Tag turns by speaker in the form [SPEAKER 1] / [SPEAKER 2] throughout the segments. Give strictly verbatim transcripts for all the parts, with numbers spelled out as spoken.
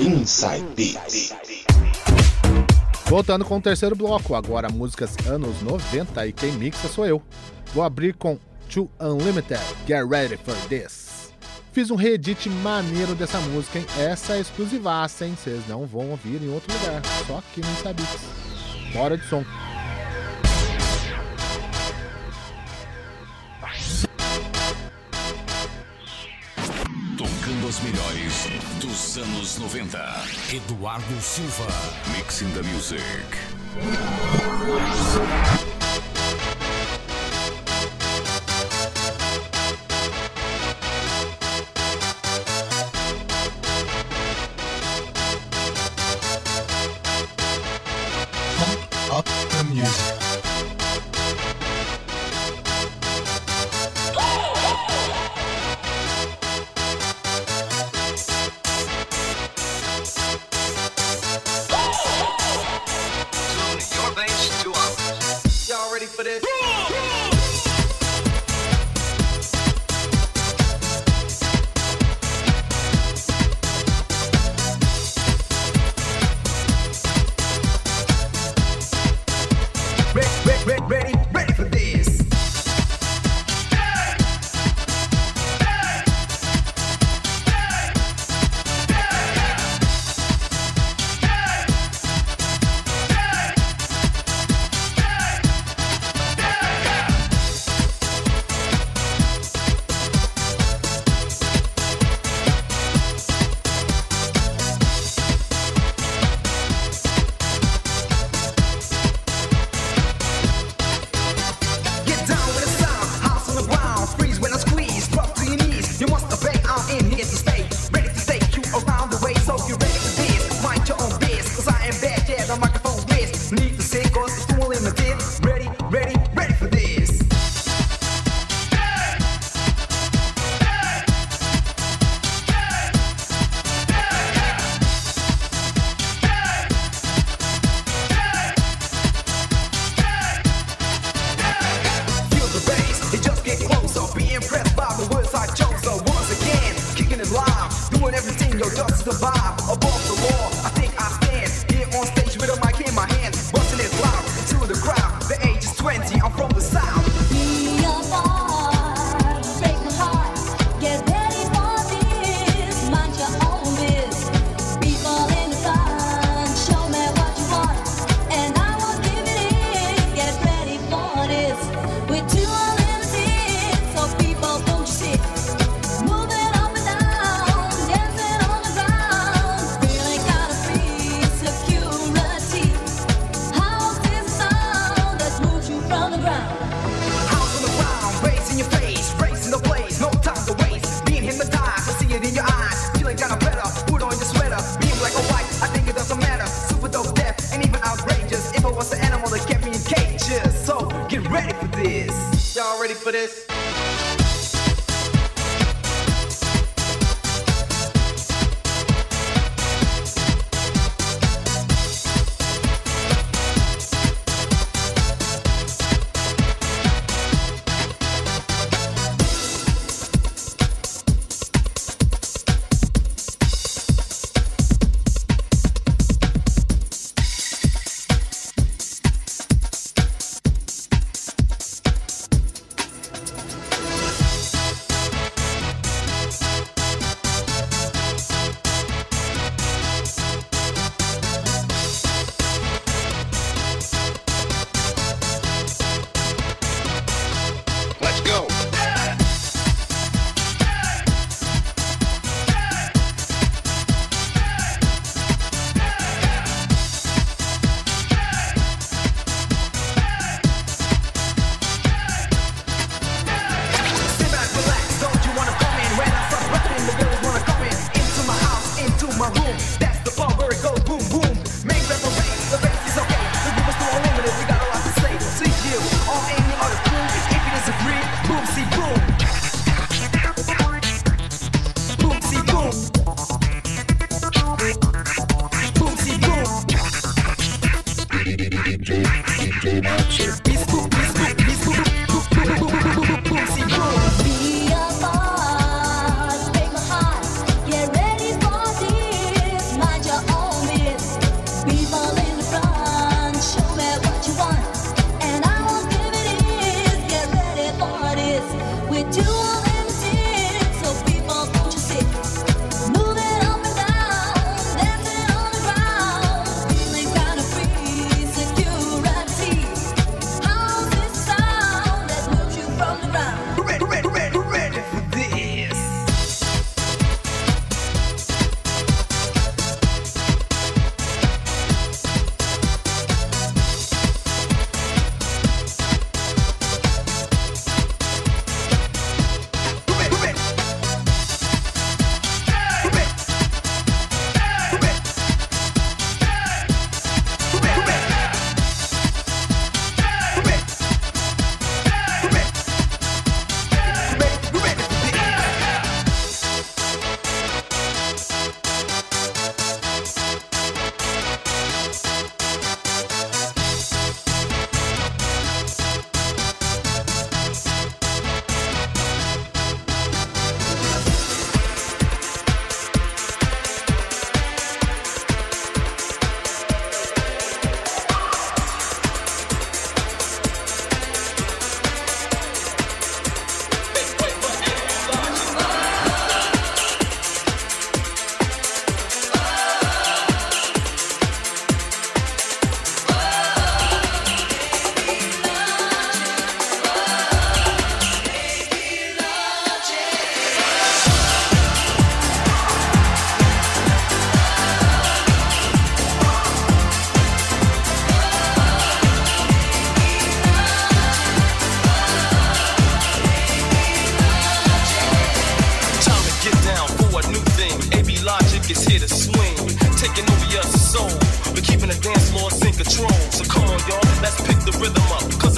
[SPEAKER 1] Inside Beats.
[SPEAKER 2] Voltando com o terceiro bloco, agora músicas anos noventa e quem mixa sou eu. Vou abrir com Too Unlimited, Get Ready For This. Fiz um reedit maneiro dessa música, hein? Essa é exclusivaça, hein? Vocês não vão ouvir em outro lugar, só aqui no Inside Beats. Bora de som.
[SPEAKER 3] Tocando as melhores dos anos noventa. Eduardo Silva. Mixing the Music.
[SPEAKER 4] Pump up the music.
[SPEAKER 5] For this. Ready, ready, ready, ready for this. For this.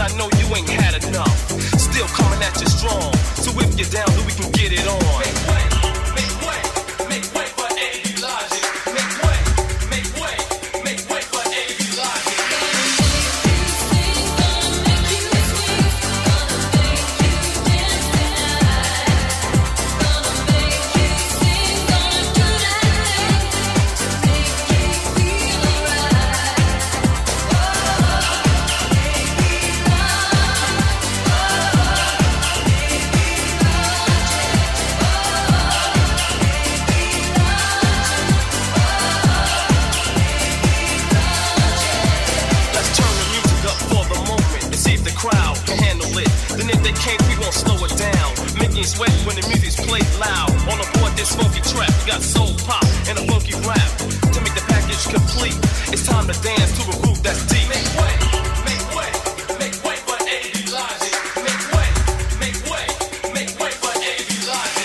[SPEAKER 1] I know you ain't had enough. Still coming at you strong. So if you're down, then we can get it on. Make way, make way, make way for A B Logic. Make way, make way, make way for A B Logic. Sweat when the music's played loud. On aboard this funky track, we got soul pop and a funky rap. To make the package complete, it's time to dance to a groove that's deep. Make way, make way, make way for A B Logic. Make way, make way, make way for A B Logic.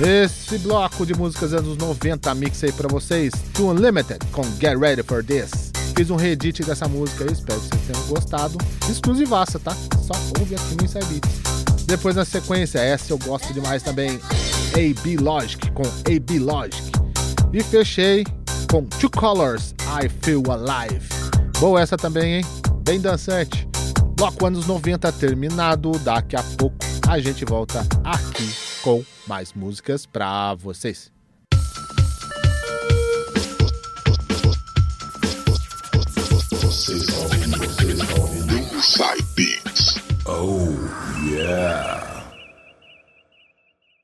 [SPEAKER 2] Nesse bloco de músicas anos noventa, mixei pra vocês To Unlimited com Get Ready For This. Fiz um reedit dessa música aí, espero que vocês tenham gostado. Exclusivaça, tá? Só ouve aqui no Inside Beats. Depois na sequência, essa eu gosto demais também, A B Logic com A B Logic. E fechei com Two Colors, I Feel Alive. Boa essa também, hein? Bem dançante. Bloco anos noventa terminado, daqui a pouco a gente volta aqui com mais músicas pra vocês.
[SPEAKER 4] Inside Beats. Oh, yeah.